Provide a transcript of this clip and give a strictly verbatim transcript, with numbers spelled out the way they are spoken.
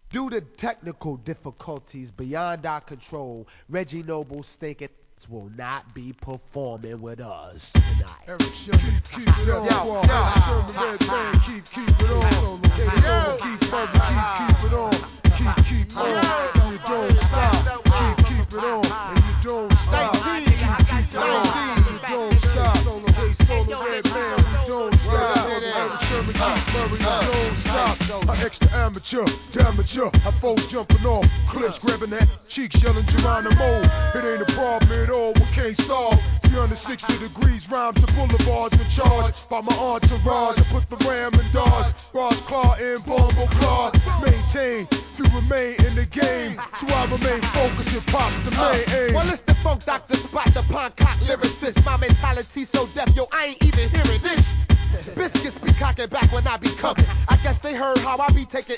Due to technical difficulties beyond our control, Reggie Noble's thinking will not be performing with us tonight. Eric Sherman, keep, keep it on. Yo, yo, Eric Sherman, Red Band, keep, keep it on. K Solo, keep Bubba, keep, keep it on. Keep, keep on, and you don't stop. Keep, keep it on, and you don't stop. Keep, keep it on, and you don't stop. K Solo, Red Band, we don't stop. Eric Sherman, keep Murray, you don't stop. An extra amateur, damager. I foes jumping off cliffs, grabbing that cheek, yelling Geronimo. It ain't a problem at all, we can't solve. three hundred sixty degrees, rhymes to boulevards with charge. By my entourage, I put the ram in dodge. Bars claw in, bombo claw. Maintain, you remain in the game. So I remain focused and pops the main aim. Well, it's the funk doctor, spot the Poncock lyricist. My mentality so deaf, yo, I ain't even hearing this. Biscuits be cocking back when I be coming. I guess they heard how I be taking